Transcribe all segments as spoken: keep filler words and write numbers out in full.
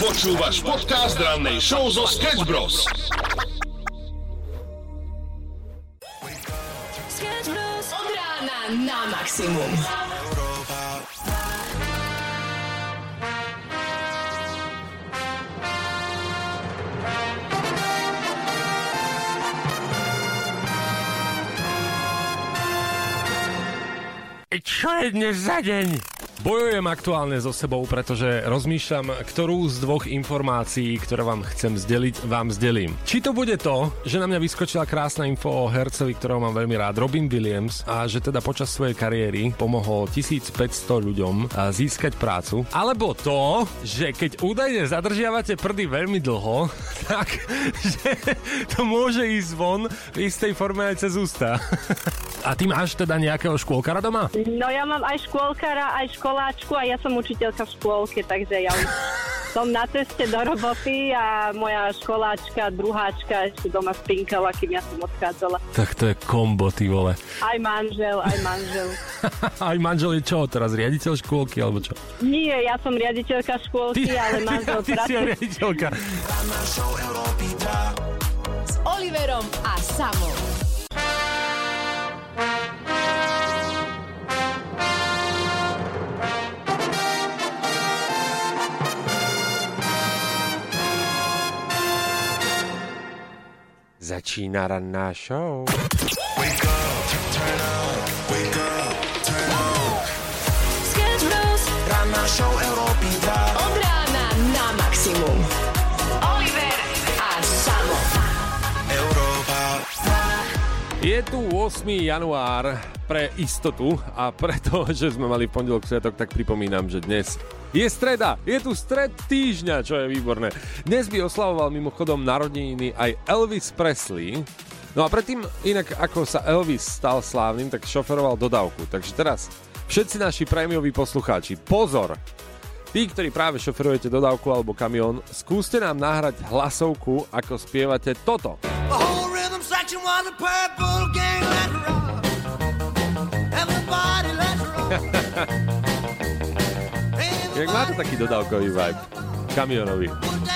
Počúvaš podcast rannej show zo Sketch Bros. Sketch Bros. Od rána na maximum. Čo je dnes za deň? Bojujem aktuálne so sebou, pretože rozmýšľam, ktorú z dvoch informácií, ktoré vám chcem zdeliť, vám zdelím. Či to bude to, že na mňa vyskočila krásna info o hercovi, ktorého mám veľmi rád, Robin Williams, a že teda počas svojej kariéry pomohol tisícpäťsto ľuďom získať prácu, alebo to, že keď údajne zadržiavate prdy veľmi dlho, tak že to môže ísť von v istej forme aj cez ústa. A ty máš teda nejakého škôlkara doma? No ja mám aj škôlkara, aj školáčku a ja som učiteľka v škôlke, takže ja som na ceste do roboty a moja školáčka, druháčka ešte doma spinkala, kým ja som odchádzala. Tak to je kombo, ty vole. Aj manžel, aj manžel. Aj manžel je čo, teraz riaditeľ škôlky, alebo čo? Nie, ja som riaditeľka škôlky, ty, ale manžel ty pracuje. Ty si riaditeľka. S Oliverom a Samom. Začína ranná show. Wake up, turn on, wake up, turn on. Sketch Bros. Ranná show Európy dva. Od rána na maximum. Oliver a Samo. Európa. Je tu ôsmeho január pre istotu a preto, že sme mali v pondelok sviatok, tak pripomínam, že dnes je streda, je tu stred týždňa, čo je výborné. Dnes by oslavoval mimochodom narodeniny aj Elvis Presley. No a predtým, inak ako sa Elvis stal slávnym, tak šoferoval dodávku. Takže teraz všetci naši prémioví poslucháči, pozor! Tí, ktorí práve šoferujete dodávku alebo kamión, skúste nám nahrať hlasovku, ako spievate toto. Jak má to taký dodávkový vibe, kamionový.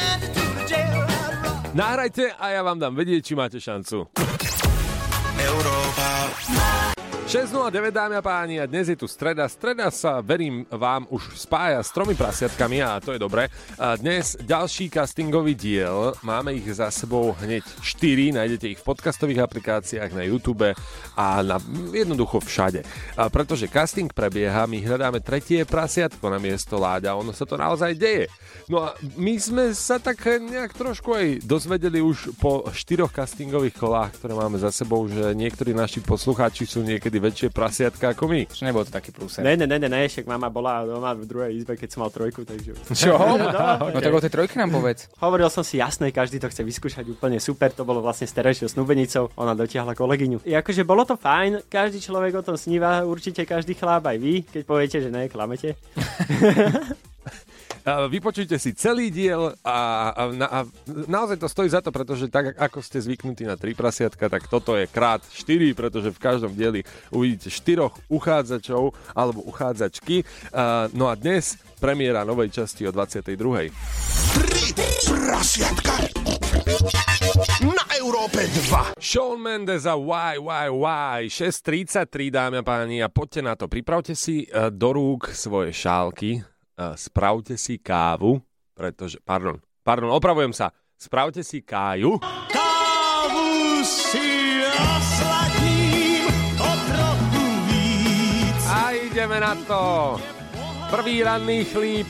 Nahrajte a ja vám dám vedieť, či máte šancu. Európa. šesť nula deväť, dámy a páni, a dnes je tu streda. Streda sa, verím, vám už spája s tromi prasiatkami a to je dobre. A dnes ďalší castingový diel. Máme ich za sebou hneď štyri. Nájdete ich v podcastových aplikáciách, na YouTube a na, jednoducho všade. A pretože casting prebieha, my hľadáme tretie prasiatko na miesto Láďa. Ono sa to naozaj deje. No a my sme sa tak nejak trošku aj dozvedeli už po štyroch castingových kolách, ktoré máme za sebou, že niektorí naši poslucháči sú niekedy väčšie prasiatka ako my. Nebolo to taký prúser. Ne, ne, ne, ne, však mama bola doma v druhej izbe, keď som mal trojku, takže... Čo? No, okay. No tak o tej trojke nám povedz. Hovoril som si, jasné, každý to chce vyskúšať úplne super, to bolo vlastne s terajšou snúbenicou, ona dotiahla kolegyňu. I akože bolo to fajn, každý človek o tom sníva, určite každý chlap, aj vy, keď poviete, že ne, klamete. Vypočujte si celý diel a, a, a naozaj to stojí za to, pretože tak ako ste zvyknutí na tri prasiatka, tak toto je krát štyri, pretože v každom dieli uvidíte štyroch uchádzačov alebo uchádzačky. No a dnes premiéra novej časti o dvadsiatej druhej. Tri prasiatka na Európe dva. Shawn Mendes a Why, Why, Why. šesť tridsaťtri, dámy a páni, a poďte na to. Pripravte si do rúk svoje šálky. Spravte si kávu, pretože, pardon, pardon, opravujem sa, spravte si káju. Kávu si osladím o trochu víc. A ideme na to. Prvý ranný chlíp.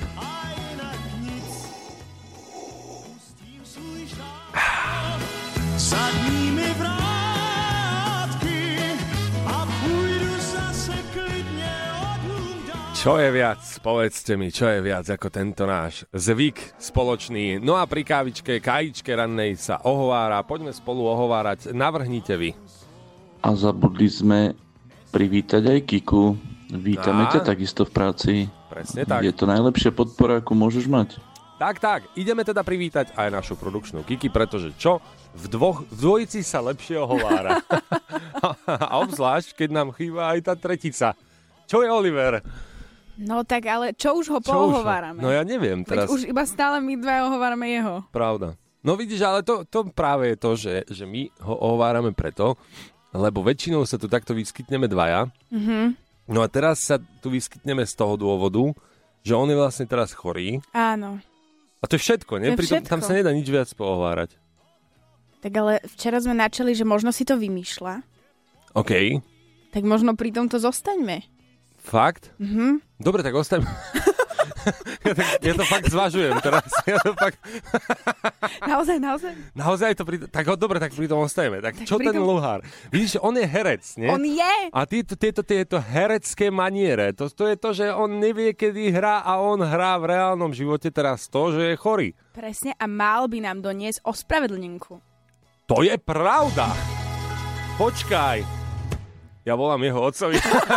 Sadníme vrátky a půjdu zase klidně odhůdať. Čo je viac, povedzte mi, čo je viac ako tento náš zvyk spoločný. No a pri kávičke, kájičke rannej sa ohovára, poďme spolu ohovárať, navrhnite vy. A zabudli sme privítať aj Kiku. Vítame Á, ťa takisto v práci. Presne tak. Je to najlepšia podpora, akú môžeš mať. Tak, tak, ideme teda privítať aj našu produkčnú Kiki, pretože čo? V, dvoch, v dvojici sa lepšie ohovára. A obzvlášť, keď nám chýba aj tá tretica. Čo je, Oliver? No tak ale čo už ho Čo poohovárame? Už ho? No ja neviem teraz. Veď už iba stále my dva ohovárame jeho. Pravda. No vidíš, ale to, to práve je to, že, že my ho ohovárame preto, lebo väčšinou sa tu takto vyskytneme dvaja. Mhm. No a teraz sa tu vyskytneme z toho dôvodu, že on je vlastne teraz chorý. Áno. A to je všetko, nie? To je Pritom všetko. tam sa nedá nič viac pohovárať. Tak ale včera sme načali, že možno si to vymýšľa. OK. Tak možno pri tomto zostaňme. Fakt? Mhm. Dobre, tak ostaňme. ja, to, ja to fakt zvažujem teraz. Ja to fakt... Naozaj, naozaj? Naozaj to pri... Tak ho, dobre, tak pri tom ostajeme. Tak, Tak čo pri ten tom- luhár? Vidíš, on je herec, nie? On je! A tieto, tieto, tieto herecké maniere, to, to je to, že on nevie, kedy hrá a on hrá v reálnom živote teraz to, že je chorý. Presne, a mal by nám doniesť ospravedlnenku. To je pravda. Počkaj. Ja volám jeho otcovi.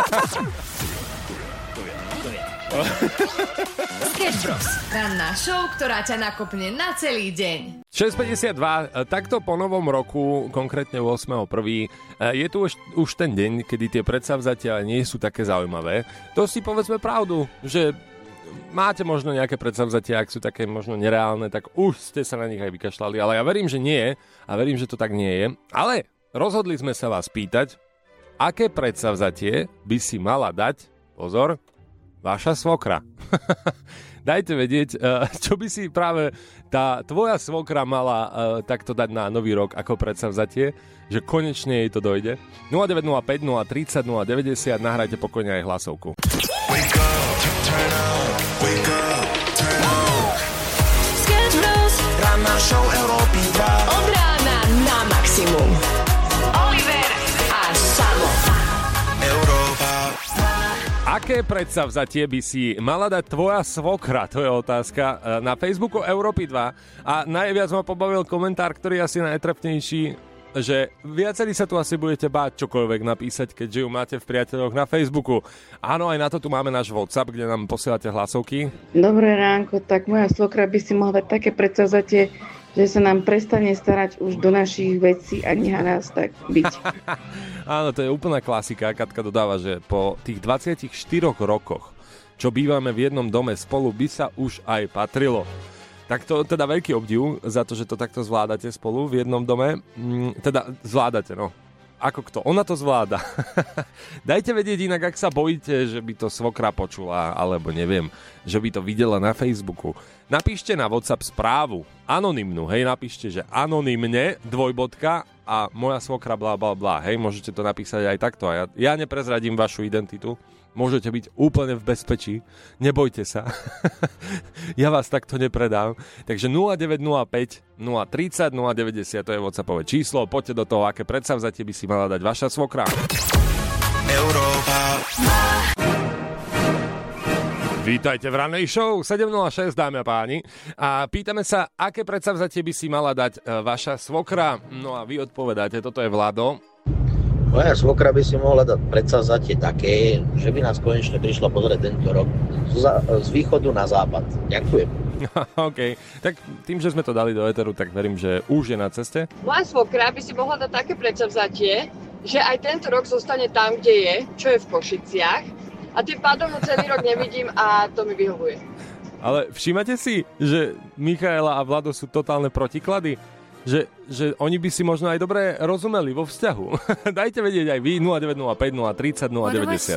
Sketch Bros. Ranná show, ktorá ťa nakopne na celý deň. šesť päťdesiatdva, takto po novom roku, konkrétne ôsmeho prvého je tu už, už ten deň, kedy tie predsavzatia nie sú také zaujímavé. To si povedzme pravdu, že máte možno nejaké predsavzatia, ak sú také možno nereálne, tak už ste sa na nich aj vykašľali, ale ja verím, že nie a verím, že to tak nie je. Ale rozhodli sme sa vás pýtať, aké predsavzatie by si mala dať, pozor, vaša svokra. Dajte vedieť, čo by si práve tá tvoja svokra mala takto dať na nový rok ako predsavzatie, že konečne jej to dojde. nula deväť nula päť, nula tridsať, nula deväťdesiat, nahrajte pokojne aj hlasovku. Wake up, turn up, wake up, turn up. Sketch Bros. Ranná show Európy dva. Od rána na maximum. Oliver a Samo. Európa. Aké predsavzatie by si mala dať tvoja svokra? To je otázka na Facebooku Európy dva. A najviac ma pobavil komentár, ktorý je asi najtrefnejší, že viacerí sa tu asi budete báť čokoľvek napísať, keďže ju máte v priateľoch na Facebooku. Áno, aj na to tu máme náš WhatsApp, kde nám posielate hlasovky. Dobré ránko, tak moja svokra by si mohla dať také predsavzatie, že sa nám prestane starať už do našich vecí a nechá nás tak byť. Áno, to je úplná klasika. Katka dodáva, že po tých dvadsiatich štyroch rokoch, čo bývame v jednom dome spolu, by sa už aj patrilo. Tak to teda veľký obdiv za to, že to takto zvládate spolu v jednom dome. Mm, teda zvládate, no. Ako kto? Ona to zvláda. Dajte vedieť inak, ak sa bojíte, že by to svokra počula, alebo neviem, že by to videla na Facebooku. Napíšte na WhatsApp správu, anonymnú, hej, napíšte, že anonymne, dvojbodka a moja svokra blá, blá, blá, hej, môžete to napísať aj takto a ja, ja neprezradím vašu identitu. Môžete byť úplne v bezpečí. Nebojte sa. Ja vás takto nepredám. Takže nula deväť nula päť, nula tridsať, nula deväťdesiat, to je WhatsAppové číslo. Poďte do toho, aké predsavzatie by si mala dať vaša svokra. Európa. Vítajte v rannej show sedem nula šesť, dámy a páni. A pýtame sa, aké predsavzatie by si mala dať e, vaša svokra. No a vy odpovedáte, toto je Vlado. Moja svokra by si mohla dať predsavzatie také, že by nás konečne prišla pozrieť tento rok z, z východu na západ. Ďakujem. OK, tak tým, že sme to dali do éteru, tak verím, že už je na ceste. Moja svokra by si mohla dať také predsavzatie, že aj tento rok zostane tam, kde je, čo je v Košiciach. A tým pádom ho celý rok nevidím a to mi vyhovuje. Ale všímate si, že Michaela a Vlado sú totálne protiklady? Že, že oni by si možno aj dobre rozumeli vo vzťahu. Dajte vedieť aj vy nula deväť nula päť, nula tridsať, nula deväťdesiat.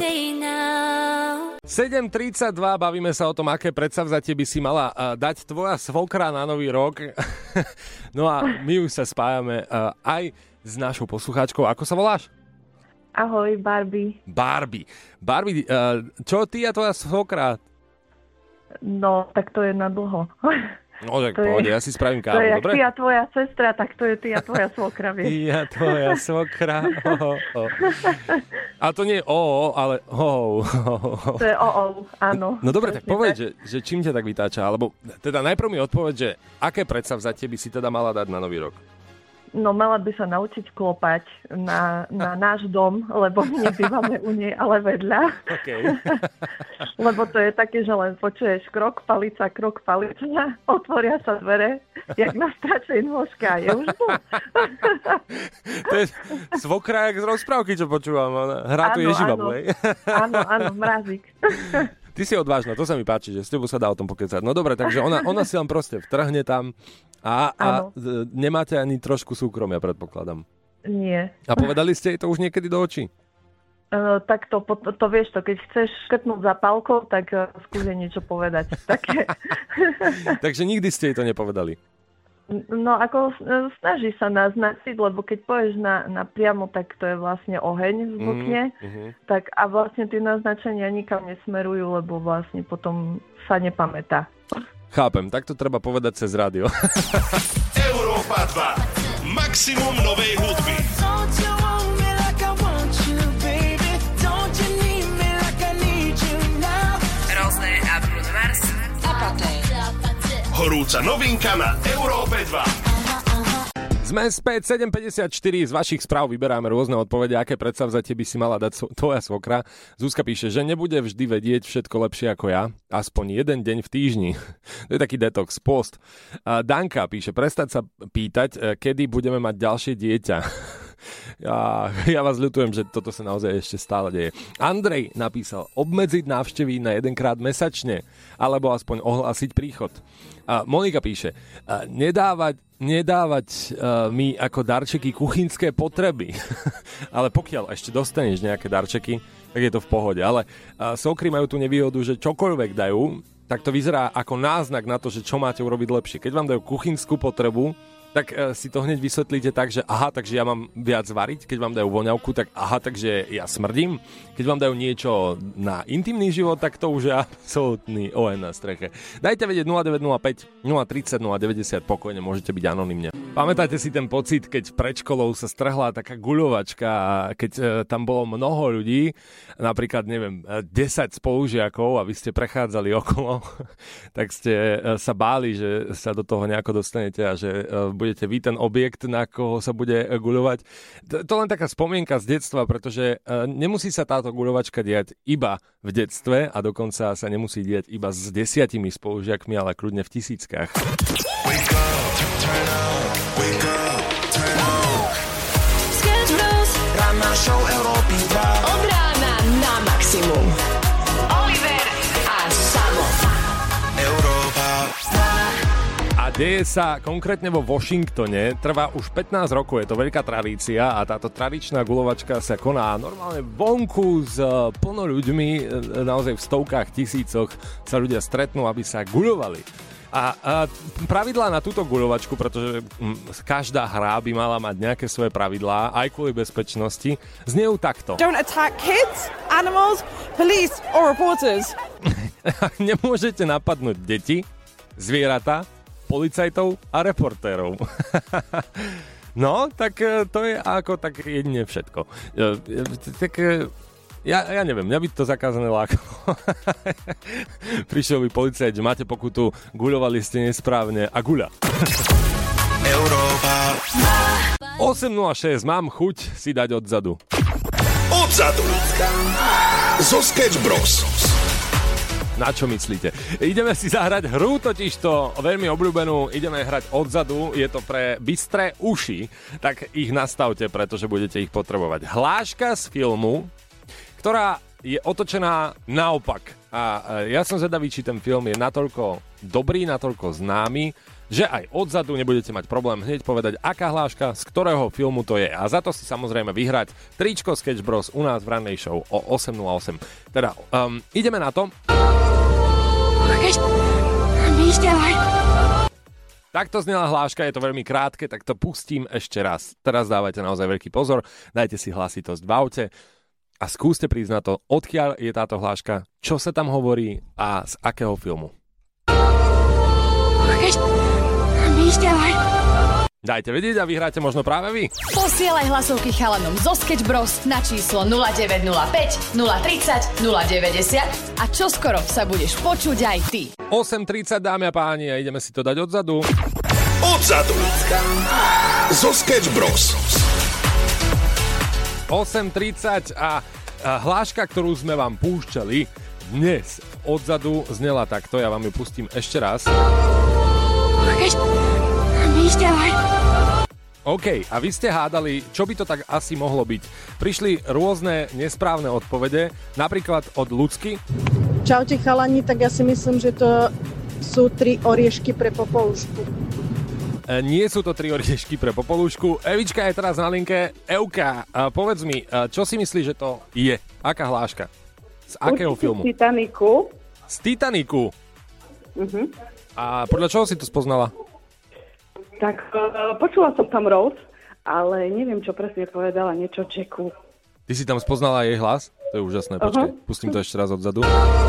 sedem tridsaťdva, bavíme sa o tom, aké predsavzatie by si mala uh, dať tvoja svokra na nový rok. No a my už sa spájame uh, aj s našou poslucháčkou. Ako sa voláš? Ahoj, Barbie. Barbie. Barbie, uh, čo ty a tvoja svokra? No, tak to je na dlho. No, tak to pohode, je, ja si spravím kávu, to je, dobre? ty a tvoja sestra, tak to je ty a tvoja svokra, vieš. Ty a tvoja svokra, oh, oh. A to nie je o, oh, ale ho, oh, oh. To je o, oh, áno. No dobre, tak povedz, že, že čím ťa tak vytáča, alebo teda najprv mi odpoveď, že aké predsavzatie by si teda mala dať na nový rok? No, mala by sa naučiť klopať na, na náš dom, lebo nebývame u nej, ale vedľa. Okay. Lebo to je také, že len počuješ krok, palica, krok, palica, otvoria sa dvere, jak na stračej nôžke a je už tu. To je svokra jak z rozprávky, čo počúvam. Hrá tu Ježibabu, hej? Áno, áno, mrazík. Ty si odvážna, to sa mi páči, že s tebou sa dá o tom pokecať. No dobre, takže ona, ona si vám proste vtrhne tam a, a nemáte ani trošku súkromia, predpokladám. Nie. A povedali ste jej to už niekedy do očí? Uh, tak to, to, to vieš to, keď chceš škrtnúť zapálkou, tak uh, skúsi niečo povedať. Také. Takže nikdy ste jej to nepovedali? No ako snaží sa naznačiť, lebo keď povieš na, na priamo, tak to je vlastne oheň zvukne. Mm-hmm. Tak a vlastne tie naznačenia nikam nesmerujú, lebo vlastne potom sa nepamätá. Chápem, tak to treba povedať cez rádio. Európa dva. Maximum novej hudby. Horúca novinka na Európe dva. Sme späť sedem päťdesiatštyri, z vašich správ vyberáme rôzne odpovede, aké predsavzatie by si mala dať so, tvoja svokra. Zuzka píše, že nebude vždy vedieť všetko lepšie ako ja, aspoň jeden deň v týždni. To je taký detox, post. A Danka píše, prestať sa pýtať, kedy budeme mať ďalšie dieťa. Ja, ja vás ľutujem, že toto sa naozaj ešte stále deje. Andrej napísal, obmedziť návštevy na jedenkrát mesačne, alebo aspoň ohlásiť príchod. A Monika píše, nedávať, nedávať uh, mi ako darčeky kuchynské potreby. Ale pokiaľ ešte dostaneš nejaké darčeky, tak je to v pohode. Ale uh, sokry majú tú nevýhodu, že čokoľvek dajú, tak to vyzerá ako náznak na to, že čo máte urobiť lepšie. Keď vám dajú kuchynskú potrebu, tak uh, si to hneď vysvetlíte tak, že aha, takže ja mám viac variť. Keď vám dajú voňavku, tak aha, takže ja smrdím. Keď vám dajú niečo na intimný život, tak to už je absolútny oheň na streche. Dajte vedieť nula deväť nula päť, nula tridsať, nula deväťdesiat, pokojne môžete byť anonymne. Pamätáte si ten pocit, keď pred školou sa strhla taká guľovačka a keď uh, tam bolo mnoho ľudí, napríklad, neviem, desať spolužiakov a vy ste prechádzali okolo, tak ste uh, sa báli, že sa do toho nejako dostanete a že uh, budete vy ten objekt, na koho sa bude guľovať. To, to len taká spomienka z detstva, pretože uh, nemusí sa táto guľovačka diať iba v detstve a dokonca sa nemusí diať iba s desiatimi spolužiakmi, ale kľudne v tisíckach. Wake up, turn up, wake up, turn up. Sketch Bros. Ranná show Európy dva. Od rána na maximum. Oliver a Samo. Európa dva. A deje sa konkrétne vo Washingtone, trvá už pätnásť rokov, je to veľká tradícia a táto tradičná guľovačka sa koná normálne vonku s plno ľuďmi, naozaj v stovkách tisícoch sa ľudia stretnú, aby sa guľovali. A, a pravidlá na túto guľovačku, pretože m, každá hra by mala mať nejaké svoje pravidlá, aj kvôli bezpečnosti, znejú takto. Don't attack kids, animals, police or reporters. Nemôžete napadnúť deti, zvieratá, policajtov a reportérov. No, tak to je ako tak jedine všetko. Tak ja, ja neviem, mňa by to zakázané lákalo. Prišiel by policajt, že máte pokutu, guľovali ste nesprávne a guľa. Európa osem nula šesť, mám chuť si dať odzadu. Odzadu zo Sketch Bros. Na čo myslíte? Ideme si zahrať hru, totižto veľmi obľúbenú, ideme hrať odzadu, je to pre bystré uši, tak ich nastavte, pretože budete ich potrebovať. Hláška z filmu, ktorá je otočená naopak. A ja som zvedavý, či ten film je natoľko dobrý, natoľko známy, že aj odzadu nebudete mať problém hneď povedať, aká hláška, z ktorého filmu to je. A za to si samozrejme vyhrať tričko Sketch Bros u nás v rannej show o osem nula osem. Teda, um, ideme na to. Takto znela hláška, je to veľmi krátke, tak to pustím ešte raz. Teraz dávajte naozaj veľký pozor, dajte si hlasitosť v aute a skúste prísť na to, odkiaľ je táto hláška, čo sa tam hovorí a z akého filmu. Dajte vedieť a vyhráte možno práve vy. Posielaj hlasovky chalanom zo Sketch Bros na číslo nula deväť nula päť, nula tridsať, nula deväťdesiat a čoskoro sa budeš počuť aj ty. osem tridsať, dámy a páni, a ideme si to dať odzadu. Odzadu zo Sketch Bros. osem tridsať a, a hláška, ktorú sme vám púšťali dnes odzadu, znela takto, ja vám ju pustím ešte raz. OK, a vy ste hádali, čo by to tak asi mohlo byť. Prišli rôzne nesprávne odpovede, napríklad od Ľudsky. Čaute chalani, tak ja si myslím, že to sú tri oriešky pre popolušku. E, nie sú to tri oriešky pre popolušku. Evička je teraz na linke. Euka, a povedz mi, čo si myslíš, že to je? Aká hláška? Z akého Určite filmu? Z Titaniku. Z Titaniku? Uh-huh. A podľa čoho si to spoznala? Tak uh, počula som tam Rose, ale neviem, čo presne povedala, niečo Jacku. Ty si tam spoznala jej hlas? To je úžasné, počkaj. Uh-huh. Pustím to ešte raz odzadu.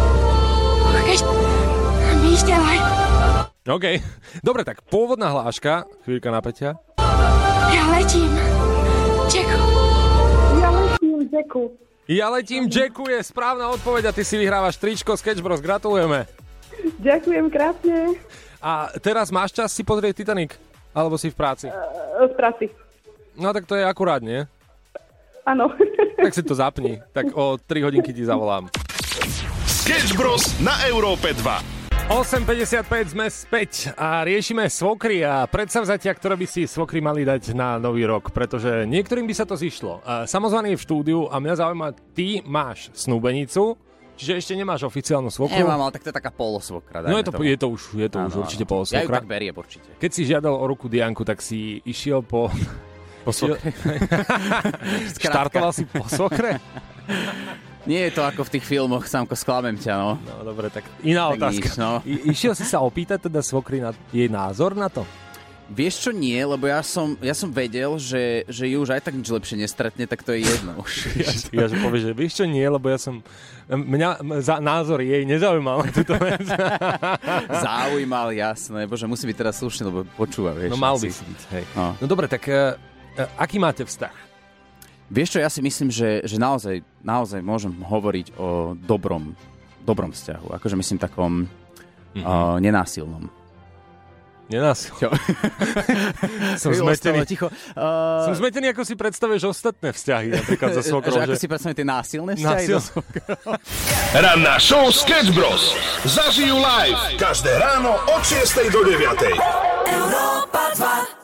OK. Dobre, tak pôvodná hláška. Chvíľka napätia. Ja letím. Jacku. Ja letím Jacku. Ja letím Jacku je správna odpoveď a ty si vyhrávaš tričko Sketch Bros. Gratulujeme. Ďakujem krásne. A teraz máš čas si pozrieť Titanic? Alebo si v práci? Uh, v práci. No tak to je akurát, nie? Áno. Tak si to zapni. Tak o tri hodinky ti zavolám. Sketch Bros. na Európe dva. osem päťdesiatpäť sme späť a riešime svokry a predsavzatia, ktoré by si svokry mali dať na nový rok, pretože niektorým by sa to zišlo. Samozvaný je v štúdiu a mňa zaujíma, ty máš snúbenicu, čiže ešte nemáš oficiálnu svokru. Nemám, ale tak to je taká polosvokra. No je to, je to už, je to áno, už určite áno. polosvokra. Ja ju tak beriem určite. Keď si žiadal o ruku Dianku, tak si išiel po... po svokre? Štartoval si po svokre? Nie je to ako v tých filmoch, Samko, sklamem ťa, no. No dobre, tak iná tak otázka. Nič, no. I, išiel si sa opýtať teda svokry na jej názor na to? Vieš čo, nie, lebo ja som, ja som vedel, že, že ju už aj tak nič lepšie nestretne, tak to je jedno. ja, ja že povieš, že vieš čo, nie, lebo ja som... Mňa za, názor jej nezaujímal na túto vec. Zaujímal, jasné. Bože, musí byť teraz slušný, lebo počúva, vieš. No mal by si byť, hej. No, no dobre, tak uh, uh, aký máte vzťah? Vieš čo, ja si myslím, že, že naozaj, naozaj môžem hovoriť o dobrom, dobrom vzťahu. Akože myslím takom mm-hmm. uh, nenásilnom. Nenásilnom? Som zmetený. Ticho. Uh... Som zmetený, ako si predstavuješ ostatné vzťahy, napríklad so svokrou. Že ako si predstavuješ tie násilné vzťahy? Násil... Ranná show Sketch Bros. Zažijú live každé ráno od šiestej do deviatej. Európa dva.